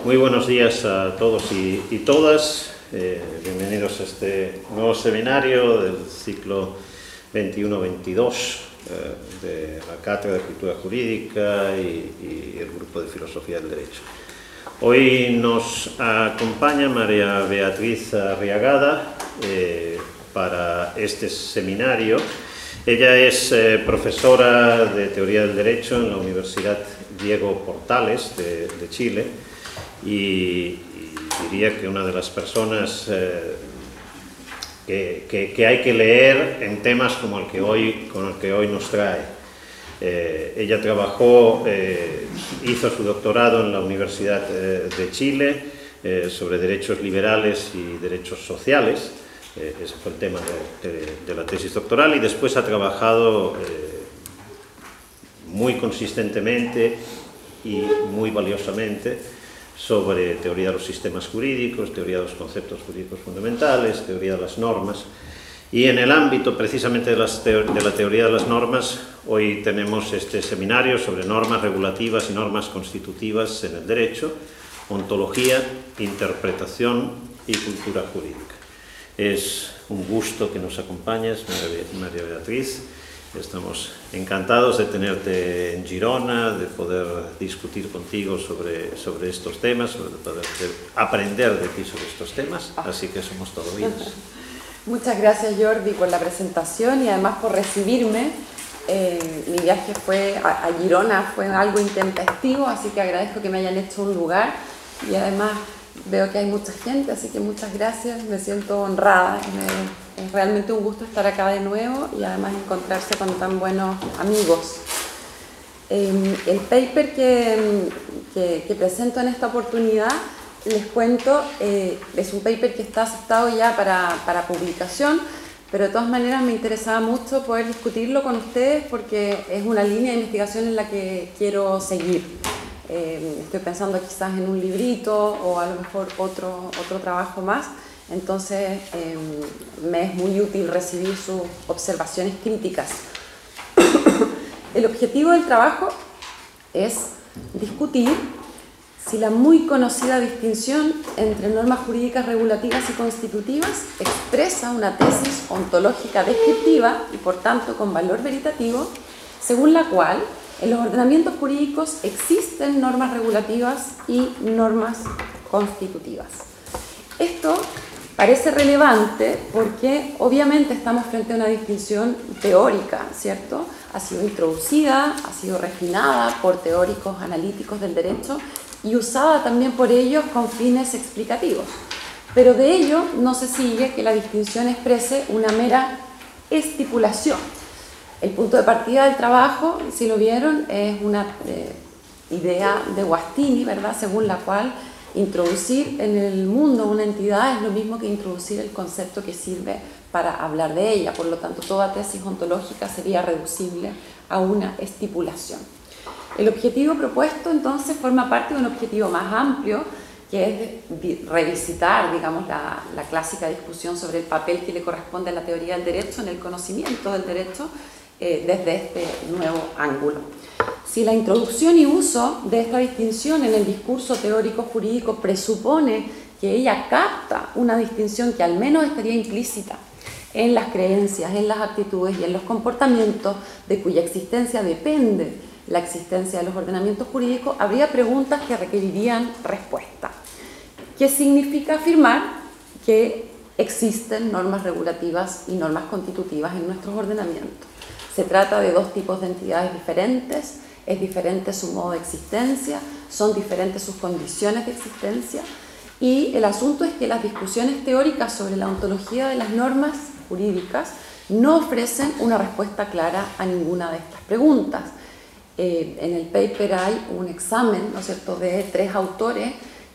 Muy buenos días a todos y todas. Bienvenidos a este nuevo seminario del ciclo 21-22 de la Cátedra de Cultura Jurídica y el Grupo de Filosofía del Derecho. Hoy nos acompaña María Beatriz Arriagada para este seminario. Ella es profesora de Teoría del Derecho en la Universidad Diego Portales de Chile y diría que una de las personas que hay que leer en temas como el que hoy nos trae. Ella trabajó, hizo su doctorado en la Universidad de Chile sobre derechos liberales y derechos sociales. Ese fue el tema de la tesis doctoral, y después ha trabajado muy consistentemente y muy valiosamente sobre teoría de los sistemas jurídicos, teoría de los conceptos jurídicos fundamentales, teoría de las normas. Y en el ámbito precisamente de la teoría de las normas, hoy tenemos este seminario sobre normas regulativas y normas constitutivas en el derecho, ontología, interpretación y cultura jurídica. Es un gusto que nos acompañes, María Beatriz. Estamos encantados de tenerte en Girona, de poder discutir contigo sobre estos temas, de poder aprender de ti sobre estos temas, así que somos todo oídos. Muchas gracias, Jordi, por la presentación y además por recibirme. Mi viaje a Girona fue algo intempestivo, así que agradezco que me hayan hecho un lugar y además veo que hay mucha gente, así que muchas gracias, me siento honrada. Es realmente un gusto estar acá de nuevo y además encontrarse con tan buenos amigos. El paper que presento en esta oportunidad, les cuento, es un paper que está aceptado ya para publicación, pero de todas maneras me interesaba mucho poder discutirlo con ustedes porque es una línea de investigación en la que quiero seguir. Estoy pensando quizás en un librito o a lo mejor otro trabajo más, entonces me es muy útil recibir sus observaciones críticas. El objetivo del trabajo es discutir si la muy conocida distinción entre normas jurídicas regulativas y constitutivas expresa una tesis ontológica descriptiva y por tanto con valor veritativo, según la cual en los ordenamientos jurídicos existen normas regulativas y normas constitutivas. Esto parece relevante porque obviamente estamos frente a una distinción teórica, ¿cierto? Ha sido introducida, ha sido refinada por teóricos analíticos del derecho y usada también por ellos con fines explicativos. Pero de ello no se sigue que la distinción exprese una mera estipulación. El punto de partida del trabajo, si lo vieron, es una idea de Guastini, ¿verdad?, según la cual introducir en el mundo una entidad es lo mismo que introducir el concepto que sirve para hablar de ella. Por lo tanto, toda tesis ontológica sería reducible a una estipulación. El objetivo propuesto, entonces, forma parte de un objetivo más amplio, que es revisitar, digamos, la clásica discusión sobre el papel que le corresponde a la teoría del derecho en el conocimiento del derecho, desde este nuevo ángulo. Si la introducción y uso de esta distinción en el discurso teórico jurídico presupone que ella capta una distinción que al menos estaría implícita en las creencias, en las actitudes y en los comportamientos de cuya existencia depende la existencia de los ordenamientos jurídicos, habría preguntas que requerirían respuesta. ¿Qué significa afirmar que existen normas regulativas y normas constitutivas en nuestros ordenamientos? Se trata de dos tipos de entidades diferentes, es diferente su modo de existencia, son diferentes sus condiciones de existencia, y el asunto es que las discusiones teóricas sobre la ontología de las normas jurídicas no ofrecen una respuesta clara a ninguna de estas preguntas. En el paper hay un examen, ¿no es cierto?, de 3 autores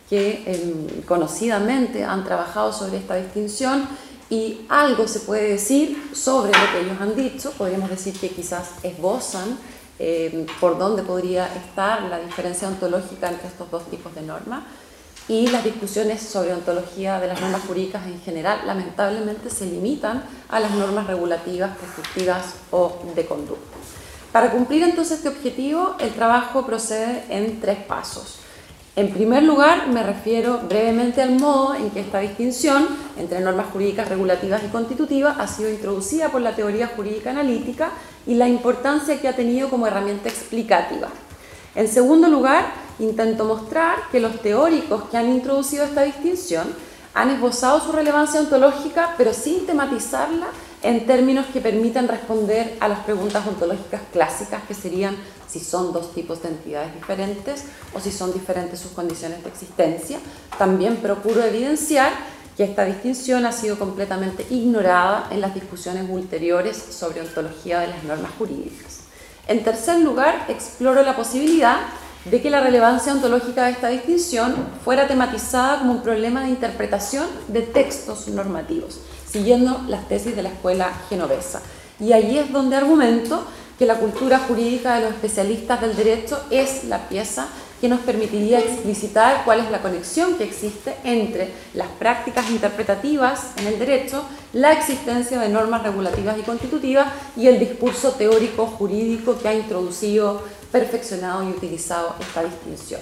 que conocidamente han trabajado sobre esta distinción y algo se puede decir sobre lo que ellos han dicho. Podríamos decir que quizás esbozan por dónde podría estar la diferencia ontológica entre estos dos tipos de normas, y las discusiones sobre ontología de las normas jurídicas en general lamentablemente se limitan a las normas regulativas, prescriptivas o de conducta. Para cumplir entonces este objetivo, el trabajo procede en 3 pasos. En primer lugar, me refiero brevemente al modo en que esta distinción entre normas jurídicas regulativas y constitutivas ha sido introducida por la teoría jurídica analítica y la importancia que ha tenido como herramienta explicativa. En segundo lugar, intento mostrar que los teóricos que han introducido esta distinción han esbozado su relevancia ontológica, pero sin tematizarla en términos que permitan responder a las preguntas ontológicas clásicas, que serían si son dos tipos de entidades diferentes o si son diferentes sus condiciones de existencia. También procuro evidenciar que esta distinción ha sido completamente ignorada en las discusiones ulteriores sobre ontología de las normas jurídicas. En tercer lugar, exploro la posibilidad de que la relevancia ontológica de esta distinción fuera tematizada como un problema de interpretación de textos normativos, siguiendo las tesis de la escuela genovesa. Y allí es donde argumento que la cultura jurídica de los especialistas del derecho es la pieza que nos permitiría explicitar cuál es la conexión que existe entre las prácticas interpretativas en el derecho, la existencia de normas regulativas y constitutivas y el discurso teórico jurídico que ha introducido, perfeccionado y utilizado esta distinción.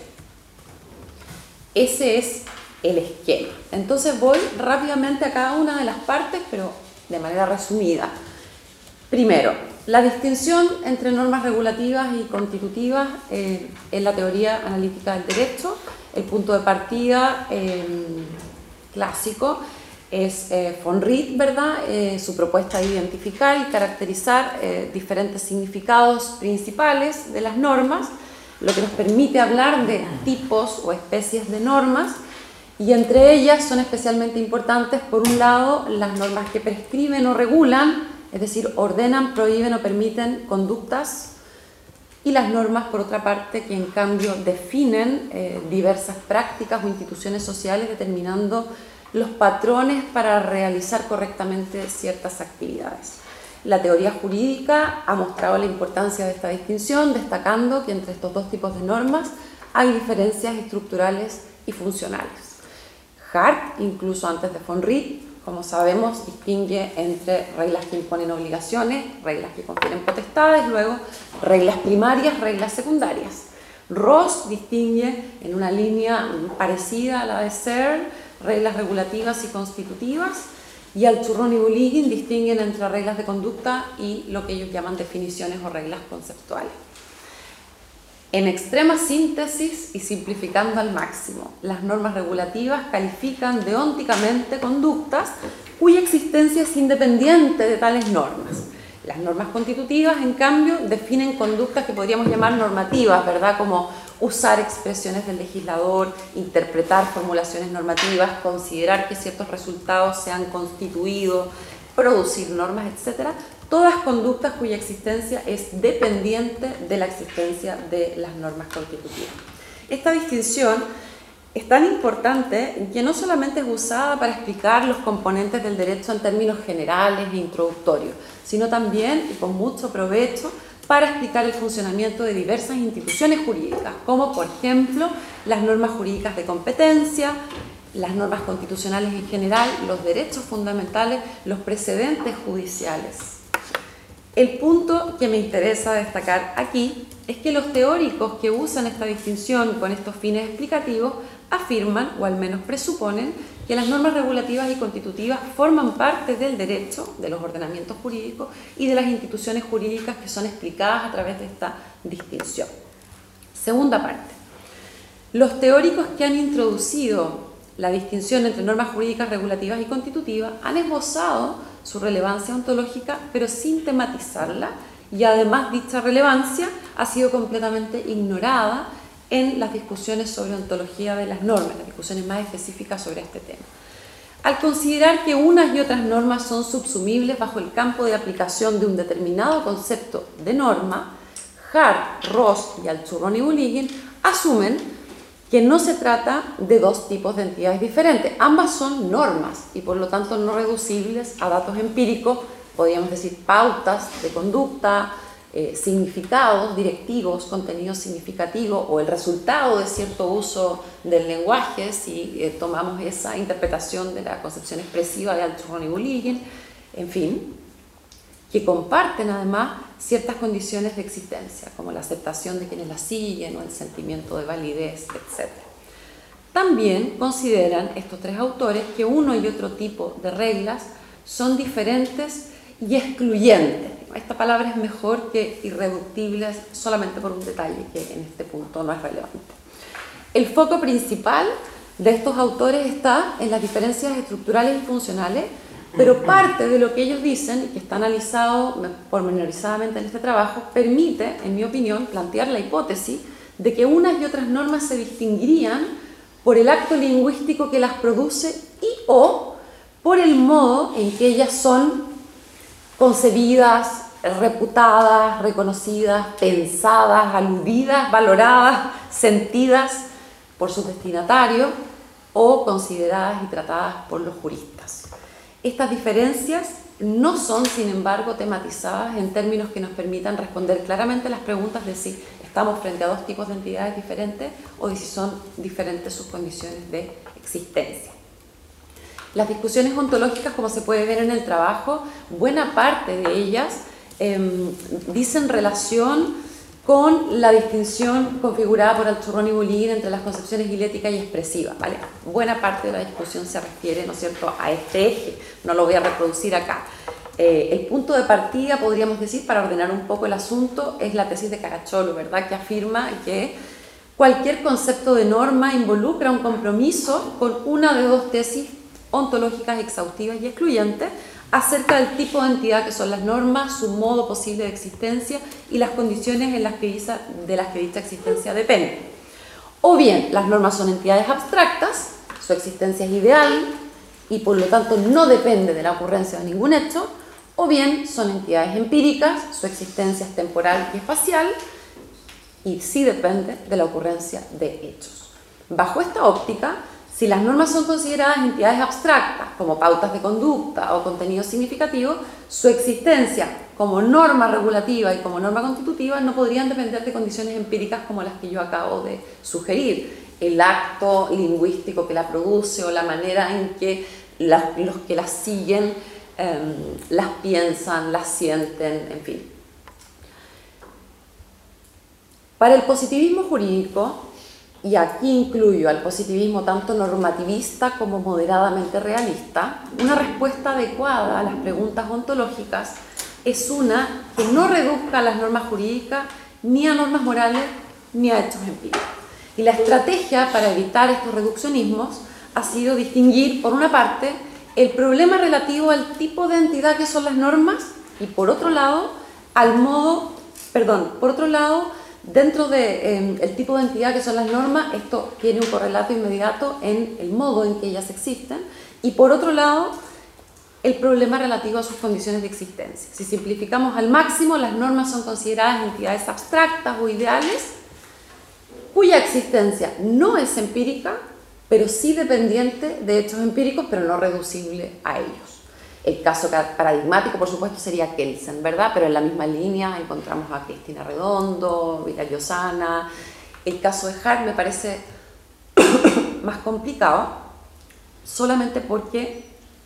Ese es el esquema. Entonces voy rápidamente a cada una de las partes, pero de manera resumida. Primero, la distinción entre normas regulativas y constitutivas en la teoría analítica del derecho. El punto de partida clásico es von Wright, ¿verdad? Su propuesta de identificar y caracterizar diferentes significados principales de las normas, lo que nos permite hablar de tipos o especies de normas, y entre ellas son especialmente importantes, por un lado, las normas que prescriben o regulan, es decir, ordenan, prohíben o permiten conductas, y las normas, por otra parte, que en cambio definen diversas prácticas o instituciones sociales, determinando los patrones para realizar correctamente ciertas actividades. La teoría jurídica ha mostrado la importancia de esta distinción, destacando que entre estos dos tipos de normas hay diferencias estructurales y funcionales. Hart, incluso antes de von Wright, como sabemos, distingue entre reglas que imponen obligaciones, reglas que confieren potestades, luego reglas primarias, reglas secundarias. Ross distingue en una línea parecida a la de Searle reglas regulativas y constitutivas, y Alchurrón y Buligin distinguen entre reglas de conducta y lo que ellos llaman definiciones o reglas conceptuales. En extrema síntesis y simplificando al máximo, las normas regulativas califican deónticamente conductas cuya existencia es independiente de tales normas. Las normas constitutivas, en cambio, definen conductas que podríamos llamar normativas, ¿verdad? Como usar expresiones del legislador, interpretar formulaciones normativas, considerar que ciertos resultados se han constituido, producir normas, etc. Todas conductas cuya existencia es dependiente de la existencia de las normas constitutivas. Esta distinción es tan importante que no solamente es usada para explicar los componentes del derecho en términos generales e introductorios, sino también, y con mucho provecho, para explicar el funcionamiento de diversas instituciones jurídicas, como por ejemplo las normas jurídicas de competencia, las normas constitucionales en general, los derechos fundamentales, los precedentes judiciales. El punto que me interesa destacar aquí es que los teóricos que usan esta distinción con estos fines explicativos afirman, o al menos presuponen, que las normas regulativas y constitutivas forman parte del derecho, de los ordenamientos jurídicos y de las instituciones jurídicas que son explicadas a través de esta distinción. Segunda parte. Los teóricos que han introducido la distinción entre normas jurídicas regulativas y constitutivas han esbozado su relevancia ontológica, pero sin tematizarla, y además dicha relevancia ha sido completamente ignorada en las discusiones sobre ontología de las normas, las discusiones más específicas sobre este tema. Al considerar que unas y otras normas son subsumibles bajo el campo de aplicación de un determinado concepto de norma, Hart, Ross y Alchurrón y Buligin asumen que no se trata de dos tipos de entidades diferentes. Ambas son normas y por lo tanto no reducibles a datos empíricos, podríamos decir pautas de conducta, significados directivos, contenido significativo o el resultado de cierto uso del lenguaje, si tomamos esa interpretación de la concepción expresiva de Alchurrón y Buligin, en fin, que comparten además ciertas condiciones de existencia, como la aceptación de quienes la siguen o el sentimiento de validez, etc. También consideran estos tres autores que uno y otro tipo de reglas son diferentes y excluyentes. Esta palabra es mejor que irreductibles solamente por un detalle que en este punto no es relevante. El foco principal de estos autores está en las diferencias estructurales y funcionales, pero parte de lo que ellos dicen, y que está analizado pormenorizadamente en este trabajo, permite, en mi opinión, plantear la hipótesis de que unas y otras normas se distinguirían por el acto lingüístico que las produce y o por el modo en que ellas son concebidas, reputadas, reconocidas, pensadas, aludidas, valoradas, sentidas por sus destinatarios o consideradas y tratadas por los juristas. Estas diferencias no son, sin embargo, tematizadas en términos que nos permitan responder claramente las preguntas de si estamos frente a dos tipos de entidades diferentes o de si son diferentes sus condiciones de existencia. Las discusiones ontológicas, como se puede ver en el trabajo, buena parte de ellas dicen relación con la distinción configurada por Alchurrón y Bullier entre las concepciones hilética y expresiva, ¿vale? Buena parte de la discusión se refiere, ¿no es cierto?, a este eje, no lo voy a reproducir acá. El punto de partida, podríamos decir, para ordenar un poco el asunto, es la tesis de Caracciolo, ¿verdad?, que afirma que cualquier concepto de norma involucra un compromiso con una de dos tesis ontológicas exhaustivas y excluyentes acerca del tipo de entidad que son las normas, su modo posible de existencia y las condiciones de las que dicha existencia depende. O bien, las normas son entidades abstractas, su existencia es ideal y por lo tanto no depende de la ocurrencia de ningún hecho, o bien son entidades empíricas, su existencia es temporal y espacial y sí depende de la ocurrencia de hechos. Bajo esta óptica, si las normas son consideradas entidades abstractas, como pautas de conducta o contenido significativo, su existencia como norma regulativa y como norma constitutiva no podrían depender de condiciones empíricas como las que yo acabo de sugerir. El acto lingüístico que la produce o la manera en que los que las siguen las piensan, las sienten, en fin. Para el positivismo jurídico, y aquí incluyo al positivismo tanto normativista como moderadamente realista, una respuesta adecuada a las preguntas ontológicas es una que no reduzca a las normas jurídicas ni a normas morales ni a hechos empíricos. Y la estrategia para evitar estos reduccionismos ha sido distinguir, por una parte, el problema relativo al tipo de entidad que son las normas y, por otro lado, dentro del tipo de entidad que son las normas, esto tiene un correlato inmediato en el modo en que ellas existen, y por otro lado, el problema relativo a sus condiciones de existencia. Si simplificamos al máximo, las normas son consideradas entidades abstractas o ideales, cuya existencia no es empírica, pero sí dependiente de hechos empíricos, pero no reducible a ellos. El caso paradigmático, por supuesto, sería Kelsen, ¿verdad? Pero en la misma línea encontramos a Cristina Redondo, Vila Llosana. El caso de Hart me parece más complicado, solamente porque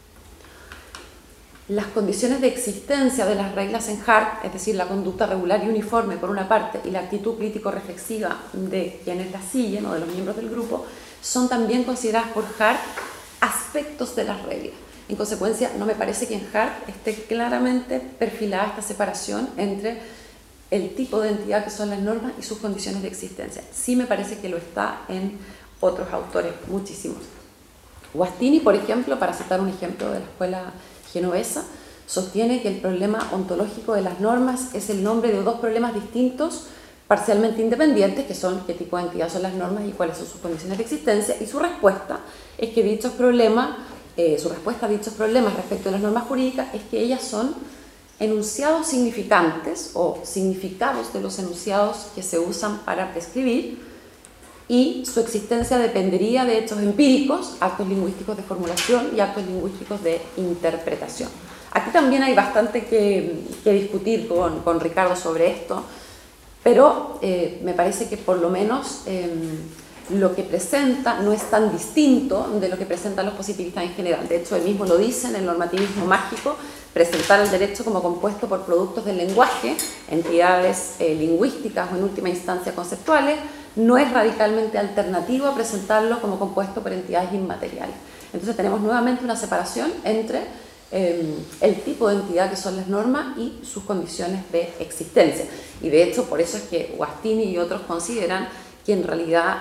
las condiciones de existencia de las reglas en Hart, es decir, la conducta regular y uniforme por una parte y la actitud crítico-reflexiva de quienes la siguen o de los miembros del grupo, son también consideradas por Hart aspectos de las reglas. En consecuencia, no me parece que en Hart esté claramente perfilada esta separación entre el tipo de entidad que son las normas y sus condiciones de existencia. Sí me parece que lo está en otros autores, muchísimos. Guastini, por ejemplo, para citar un ejemplo de la escuela genovesa, sostiene que el problema ontológico de las normas es el nombre de dos problemas distintos, parcialmente independientes, que son qué tipo de entidad son las normas y cuáles son sus condiciones de existencia, y su respuesta es que dichos problemas, a dichos problemas respecto a las normas jurídicas es que ellas son enunciados significantes o significados de los enunciados que se usan para prescribir, y su existencia dependería de hechos empíricos, actos lingüísticos de formulación y actos lingüísticos de interpretación. Aquí también hay bastante que discutir con Ricardo sobre esto, pero me parece que por lo menos lo que presenta no es tan distinto de lo que presentan los positivistas en general. De hecho, él mismo lo dice en el normativismo mágico: presentar el derecho como compuesto por productos del lenguaje, entidades lingüísticas o en última instancia conceptuales, no es radicalmente alternativo a presentarlo como compuesto por entidades inmateriales. Entonces tenemos nuevamente una separación entre el tipo de entidad que son las normas y sus condiciones de existencia. Y de hecho, por eso es que Guastini y otros consideran que en realidad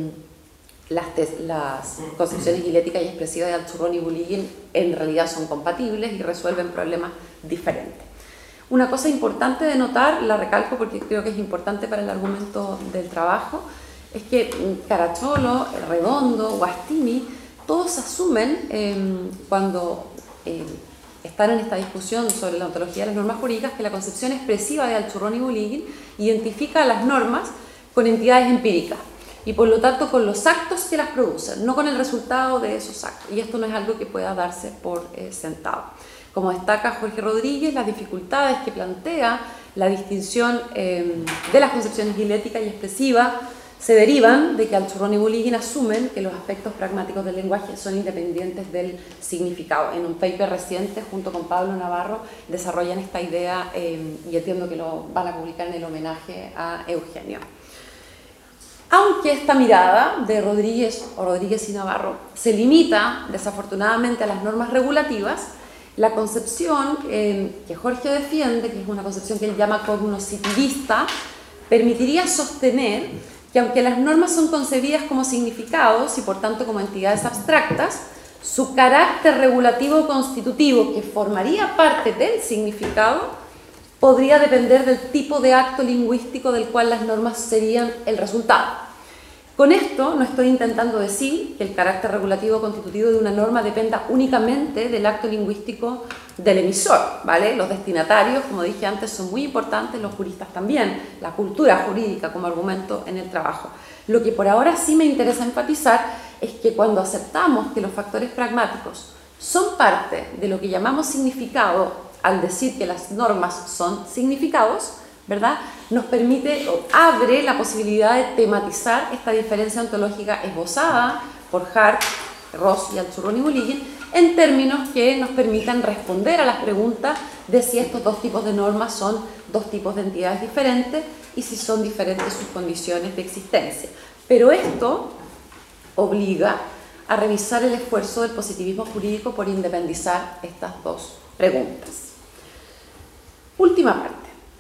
las concepciones gilética y expresiva de Altshuron y Buligin en realidad son compatibles y resuelven problemas diferentes. Una cosa importante de notar, la recalco porque creo que es importante para el argumento del trabajo, es que Caracciolo, Redondo, Guastini, todos asumen cuando están en esta discusión sobre la ontología de las normas jurídicas que la concepción expresiva de Altshuron y Buligin identifica a las normas con entidades empíricas y por lo tanto con los actos que las producen, no con el resultado de esos actos. Y esto no es algo que pueda darse por sentado. Como destaca Jorge Rodríguez, las dificultades que plantea la distinción de las concepciones gilética y expresiva se derivan de que Altshuron y Buligin asumen que los aspectos pragmáticos del lenguaje son independientes del significado. En un paper reciente, junto con Pablo Navarro, desarrollan esta idea y entiendo que lo van a publicar en el homenaje a Eugenio. Aunque esta mirada de Rodríguez y Navarro se limita desafortunadamente a las normas regulativas, la concepción que Jorge defiende, que es una concepción que él llama cognoscitivista, permitiría sostener que aunque las normas son concebidas como significados y por tanto como entidades abstractas, su carácter regulativo constitutivo, que formaría parte del significado, podría depender del tipo de acto lingüístico del cual las normas serían el resultado. Con esto no estoy intentando decir que el carácter regulativo constitutivo de una norma dependa únicamente del acto lingüístico del emisor, ¿vale? Los destinatarios, como dije antes, son muy importantes, los juristas también, la cultura jurídica como argumento en el trabajo. Lo que por ahora sí me interesa enfatizar es que cuando aceptamos que los factores pragmáticos son parte de lo que llamamos significado, al decir que las normas son significados, ¿verdad?, nos permite o abre la posibilidad de tematizar esta diferencia ontológica esbozada por Hart, Ross y Altshuron y Buligin en términos que nos permitan responder a las preguntas de si estos dos tipos de normas son dos tipos de entidades diferentes y si son diferentes sus condiciones de existencia. Pero esto obliga a revisar el esfuerzo del positivismo jurídico por independizar estas dos preguntas. Última parte.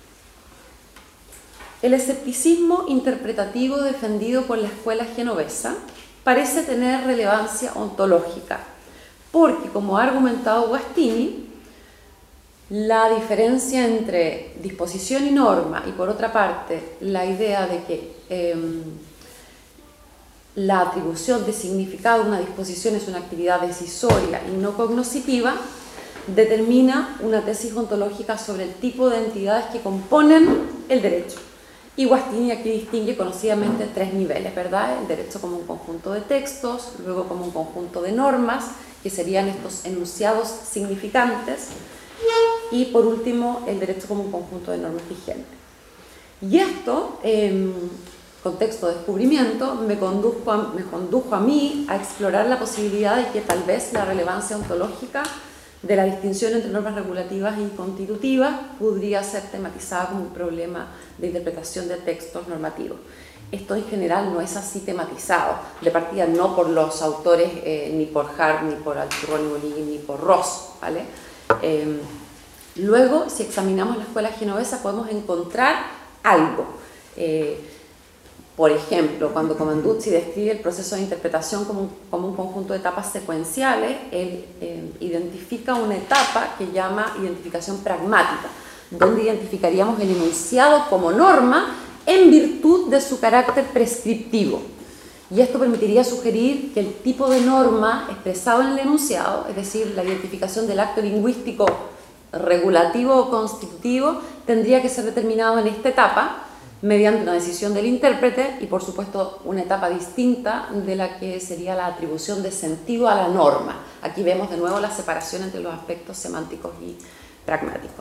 El escepticismo interpretativo defendido por la escuela genovesa parece tener relevancia ontológica, porque, como ha argumentado Guastini, la diferencia entre disposición y norma, y por otra parte, la idea de que la atribución de significado a una disposición es una actividad decisoria y no cognoscitiva, determina una tesis ontológica sobre el tipo de entidades que componen el derecho. Y Guastini aquí distingue conocidamente tres niveles, ¿verdad? El derecho como un conjunto de textos, luego como un conjunto de normas, que serían estos enunciados significantes, y por último, el derecho como un conjunto de normas vigentes. Y esto, contexto de descubrimiento, me condujo a mí a explorar la posibilidad de que tal vez la relevancia ontológica de la distinción entre normas regulativas y constitutivas podría ser tematizada como un problema de interpretación de textos normativos. Esto en general no es así tematizado, de partida no por los autores, ni por Hart, ni por Altshuron y Buligin, ni por Ross, ¿vale? Luego, si examinamos la escuela genovesa, podemos encontrar algo. Por ejemplo, cuando Comanduzzi describe el proceso de interpretación como un conjunto de etapas secuenciales, él identifica una etapa que llama identificación pragmática, donde identificaríamos el enunciado como norma en virtud de su carácter prescriptivo. Y esto permitiría sugerir que el tipo de norma expresado en el enunciado, es decir, la identificación del acto lingüístico regulativo o constitutivo, tendría que ser determinado en esta etapa, mediante una decisión del intérprete y, por supuesto, una etapa distinta de la que sería la atribución de sentido a la norma. Aquí vemos de nuevo la separación entre los aspectos semánticos y pragmáticos.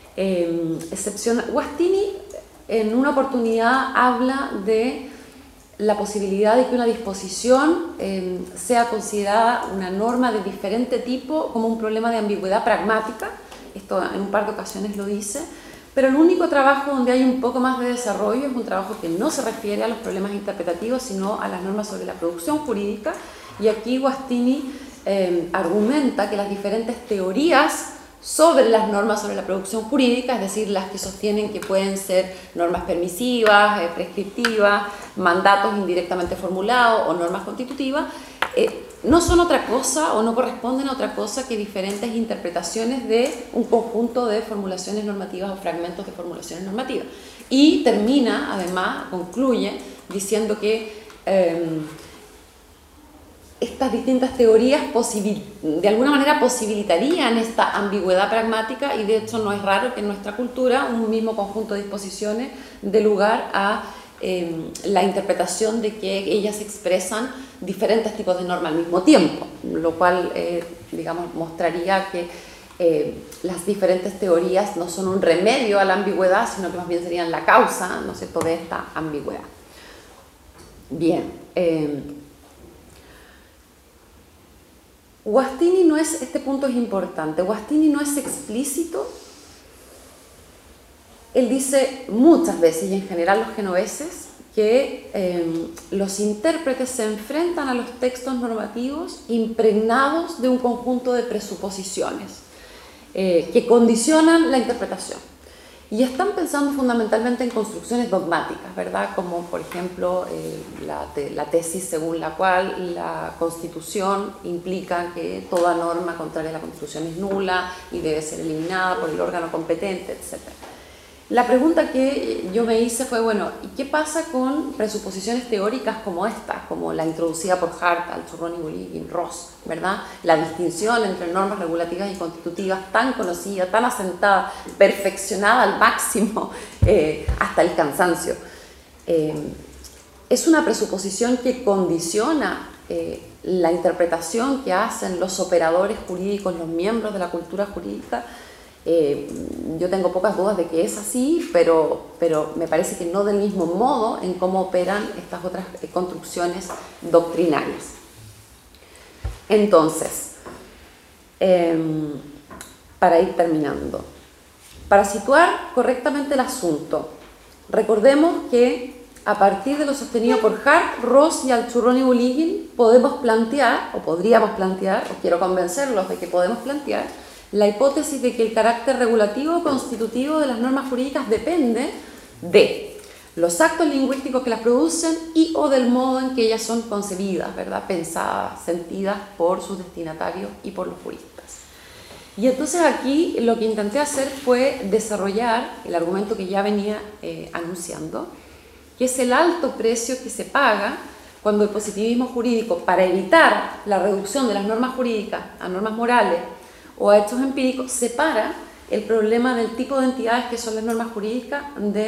Guastini, en una oportunidad, habla de la posibilidad de que una disposición sea considerada una norma de diferente tipo como un problema de ambigüedad pragmática. Esto en un par de ocasiones lo dice, pero el único trabajo donde hay un poco más de desarrollo es un trabajo que no se refiere a los problemas interpretativos, sino a las normas sobre la producción jurídica, y aquí Guastini argumenta que las diferentes teorías sobre las normas sobre la producción jurídica, es decir, las que sostienen que pueden ser normas permisivas, prescriptivas, mandatos indirectamente formulados o normas constitutivas, no son otra cosa o no corresponden a otra cosa que diferentes interpretaciones de un conjunto de formulaciones normativas o fragmentos de formulaciones normativas. Y termina, además, concluye diciendo que estas distintas teorías de alguna manera posibilitarían esta ambigüedad pragmática, y de hecho no es raro que en nuestra cultura un mismo conjunto de disposiciones dé lugar a la interpretación de que ellas expresan diferentes tipos de normas al mismo tiempo, lo cual digamos, mostraría que las diferentes teorías no son un remedio a la ambigüedad, sino que más bien serían la causa, ¿no es cierto?, de esta ambigüedad. Bien, Guastini no es, este punto es importante, Guastini no es explícito. Él dice muchas veces, y en general los genoveses, que los intérpretes se enfrentan a los textos normativos impregnados de un conjunto de presuposiciones que condicionan la interpretación. Y están pensando fundamentalmente en construcciones dogmáticas, ¿verdad? Como, por ejemplo, la tesis según la cual la Constitución implica que toda norma contraria a la Constitución es nula y debe ser eliminada por el órgano competente, etc. La pregunta que yo me hice fue, bueno, ¿y qué pasa con presuposiciones teóricas como esta, como la introducida por Hart, Alciurroni, y Ross, ¿verdad? La distinción entre normas regulativas y constitutivas tan conocida, tan asentada, perfeccionada al máximo, hasta el cansancio. Es una presuposición que condiciona la interpretación que hacen los operadores jurídicos, los miembros de la cultura jurídica. Yo tengo pocas dudas de que es así, pero me parece que no del mismo modo en cómo operan estas otras construcciones doctrinales. Entonces, para ir terminando, para situar correctamente el asunto, recordemos que a partir de lo sostenido por Hart, Ross y Alciurroni-Buligin podríamos plantear, o quiero convencerlos de que podemos plantear, la hipótesis de que el carácter regulativo constitutivo de las normas jurídicas depende de los actos lingüísticos que las producen y o del modo en que ellas son concebidas, ¿verdad?, pensadas, sentidas por sus destinatarios y por los juristas. Y entonces aquí lo que intenté hacer fue desarrollar el argumento que ya venía anunciando, que es el alto precio que se paga cuando el positivismo jurídico, para evitar la reducción de las normas jurídicas a normas morales o a hechos empíricos, separa el problema del tipo de entidades que son las normas jurídicas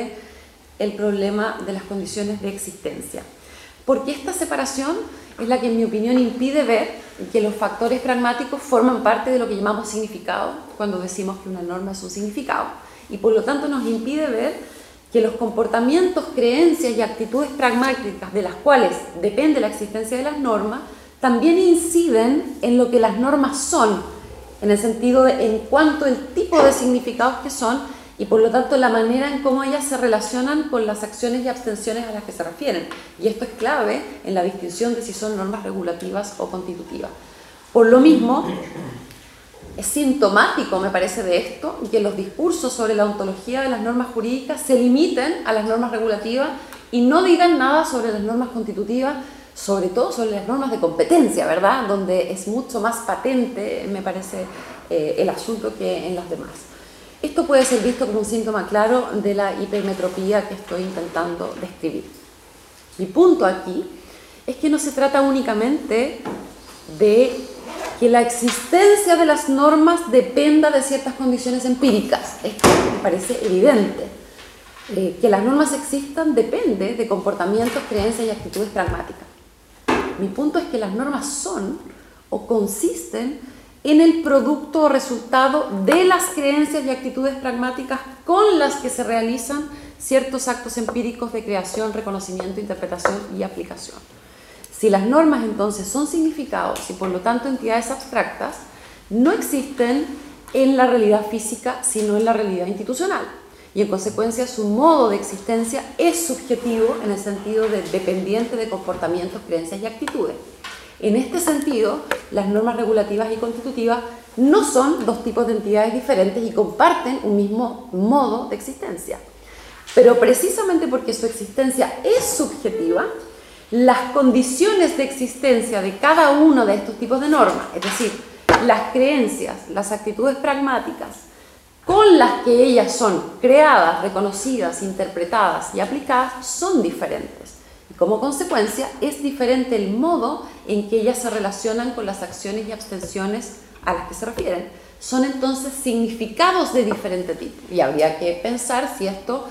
del problema de las condiciones de existencia. Porque esta separación es la que, en mi opinión, impide ver que los factores pragmáticos forman parte de lo que llamamos significado, cuando decimos que una norma es un significado, y por lo tanto nos impide ver que los comportamientos, creencias y actitudes pragmáticas de las cuales depende la existencia de las normas también inciden en lo que las normas son, en el sentido de en cuanto al tipo de significados que son, y por lo tanto la manera en cómo ellas se relacionan con las acciones y abstenciones a las que se refieren. Y esto es clave en la distinción de si son normas regulativas o constitutivas. Por lo mismo, es sintomático, me parece, de esto, que los discursos sobre la ontología de las normas jurídicas se limiten a las normas regulativas y no digan nada sobre las normas constitutivas, sobre todo sobre las normas de competencia, ¿verdad?, donde es mucho más patente, me parece, el asunto que en las demás. Esto puede ser visto como un síntoma claro de la hipermetropía que estoy intentando describir. Mi punto aquí es que no se trata únicamente de que la existencia de las normas dependa de ciertas condiciones empíricas. Esto me parece evidente. Que las normas existan depende de comportamientos, creencias y actitudes pragmáticas. Mi punto es que las normas son o consisten en el producto o resultado de las creencias y actitudes pragmáticas con las que se realizan ciertos actos empíricos de creación, reconocimiento, interpretación y aplicación. Si las normas entonces son significados y por lo tanto entidades abstractas, no existen en la realidad física sino en la realidad institucional. y en consecuencia su modo de existencia es subjetivo en el sentido de dependiente de comportamientos, creencias y actitudes. En este sentido, las normas regulativas y constitutivas no son dos tipos de entidades diferentes y comparten un mismo modo de existencia. Pero precisamente porque su existencia es subjetiva, las condiciones de existencia de cada uno de estos tipos de normas, es decir, las creencias, las actitudes pragmáticas, con las que ellas son creadas, reconocidas, interpretadas y aplicadas, son diferentes. Y como consecuencia, es diferente el modo en que ellas se relacionan con las acciones y abstenciones a las que se refieren. Son entonces significados de diferente tipo. Y habría que pensar si esto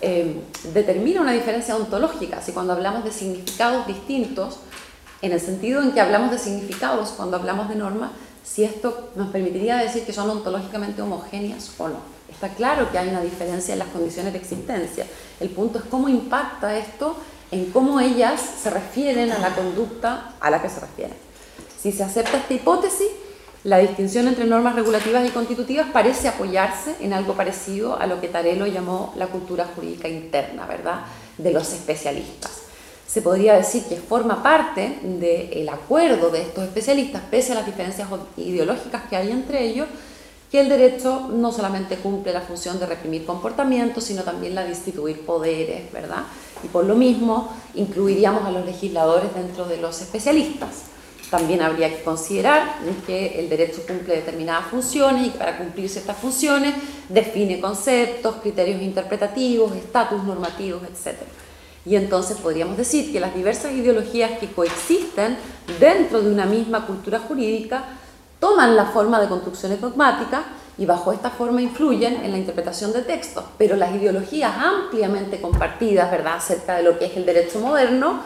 determina una diferencia ontológica, si cuando hablamos de significados distintos, en el sentido en que hablamos de significados cuando hablamos de normas, si esto nos permitiría decir que son ontológicamente homogéneas o no. Está claro que hay una diferencia en las condiciones de existencia. El punto es cómo impacta esto en cómo ellas se refieren a la conducta a la que se refieren. Si se acepta esta hipótesis, la distinción entre normas regulativas y constitutivas parece apoyarse en algo parecido a lo que Tarello llamó la cultura jurídica interna, ¿verdad?, de los especialistas. Se podría decir que forma parte del acuerdo de estos especialistas, pese a las diferencias ideológicas que hay entre ellos, que el derecho no solamente cumple la función de reprimir comportamientos, sino también la de instituir poderes, ¿verdad? Y por lo mismo incluiríamos a los legisladores dentro de los especialistas. También habría que considerar que el derecho cumple determinadas funciones y que para cumplir ciertas funciones define conceptos, criterios interpretativos, estatus normativos, etc. Y entonces podríamos decir que las diversas ideologías que coexisten dentro de una misma cultura jurídica toman la forma de construcciones dogmáticas y bajo esta forma influyen en la interpretación de textos, pero las ideologías ampliamente compartidas, ¿verdad?, acerca de lo que es el derecho moderno,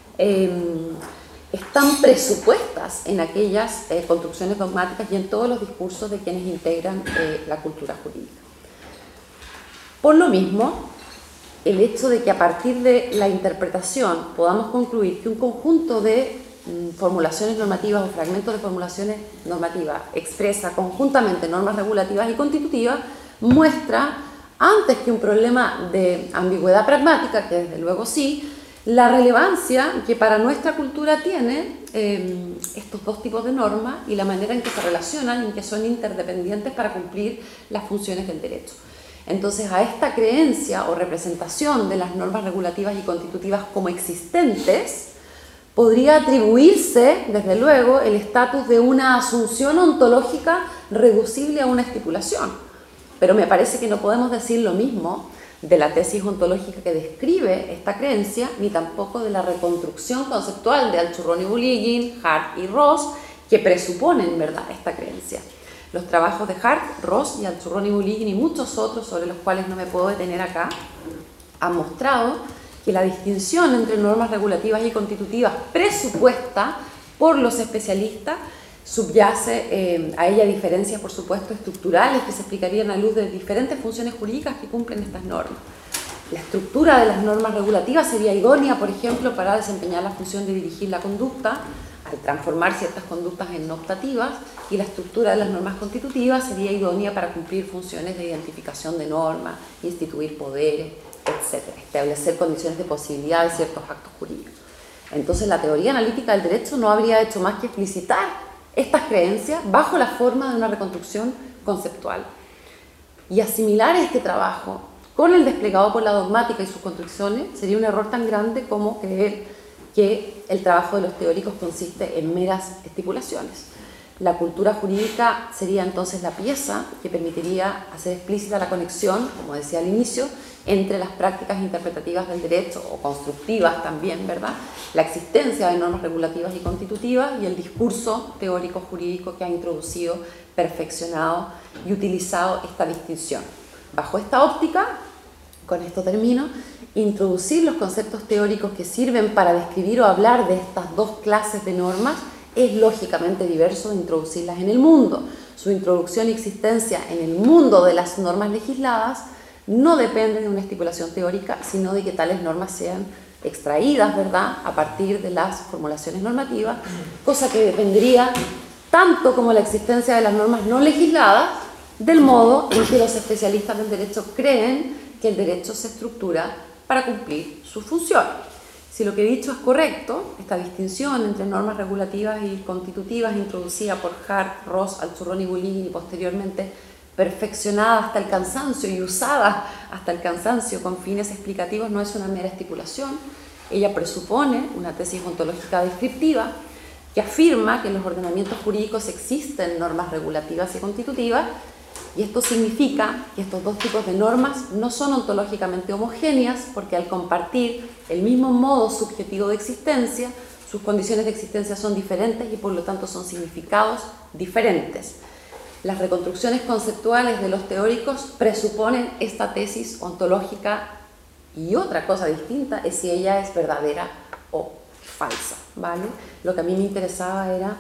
están presupuestas en aquellas construcciones dogmáticas y en todos los discursos de quienes integran la cultura jurídica. Por lo mismo, el hecho de que a partir de la interpretación podamos concluir que un conjunto de formulaciones normativas o fragmentos de formulaciones normativas expresa conjuntamente normas regulativas y constitutivas, muestra, antes que un problema de ambigüedad pragmática, que desde luego sí, la relevancia que para nuestra cultura tiene estos dos tipos de normas y la manera en que se relacionan y en que son interdependientes para cumplir las funciones del derecho. Entonces, a esta creencia o representación de las normas regulativas y constitutivas como existentes, podría atribuirse, desde luego, el estatus de una asunción ontológica reducible a una estipulación. Pero me parece que no podemos decir lo mismo de la tesis ontológica que describe esta creencia, ni tampoco de la reconstrucción conceptual de Alchurroni-Bulligin, Hart y Ross, que presuponen, ¿verdad?, esta creencia. Los trabajos de Hart, Ross y Alchurroni-Bulligin y muchos otros, sobre los cuales no me puedo detener acá, han mostrado que la distinción entre normas regulativas y constitutivas presupuesta por los especialistas subyace a ella diferencias, por supuesto, estructurales que se explicarían a luz de diferentes funciones jurídicas que cumplen estas normas. La estructura de las normas regulativas sería idónea, por ejemplo, para desempeñar la función de dirigir la conducta, al transformar ciertas conductas en no optativas, y la estructura de las normas constitutivas sería idónea para cumplir funciones de identificación de normas, instituir poderes, etc., establecer condiciones de posibilidad de ciertos actos jurídicos. Entonces, la teoría analítica del derecho no habría hecho más que explicitar estas creencias bajo la forma de una reconstrucción conceptual. Y asimilar este trabajo con el desplegado por la dogmática y sus construcciones sería un error tan grande como creer que el trabajo de los teóricos consiste en meras estipulaciones. La cultura jurídica sería entonces la pieza que permitiría hacer explícita la conexión, como decía al inicio, entre las prácticas interpretativas del derecho, o constructivas también, ¿verdad?, la existencia de normas regulativas y constitutivas y el discurso teórico jurídico que ha introducido, perfeccionado y utilizado esta distinción. Bajo esta óptica, con esto termino, introducir los conceptos teóricos que sirven para describir o hablar de estas dos clases de normas es lógicamente diverso de introducirlas en el mundo. Su introducción y existencia en el mundo de las normas legisladas no depende de una estipulación teórica, sino de que tales normas sean extraídas, ¿verdad?, a partir de las formulaciones normativas, cosa que dependería tanto como la existencia de las normas no legisladas del modo en que los especialistas del derecho creen que el derecho se estructura para cumplir su función. Si lo que he dicho es correcto, esta distinción entre normas regulativas y constitutivas introducida por Hart, Ross, Alzurrón y Bulin y posteriormente perfeccionada hasta el cansancio y usada hasta el cansancio con fines explicativos no es una mera estipulación. Ella presupone una tesis ontológica descriptiva que afirma que en los ordenamientos jurídicos existen normas regulativas y constitutivas, y esto significa que estos dos tipos de normas no son ontológicamente homogéneas porque al compartir el mismo modo subjetivo de existencia, sus condiciones de existencia son diferentes y por lo tanto son significados diferentes. Las reconstrucciones conceptuales de los teóricos presuponen esta tesis ontológica y otra cosa distinta es si ella es verdadera o falsa, ¿vale? Lo que a mí me interesaba era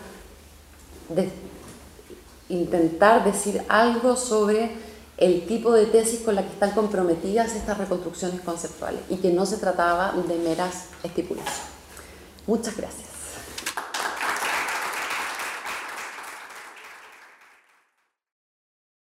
intentar decir algo sobre el tipo de tesis con la que están comprometidas estas reconstrucciones conceptuales y que no se trataba de meras estipulaciones. Muchas gracias.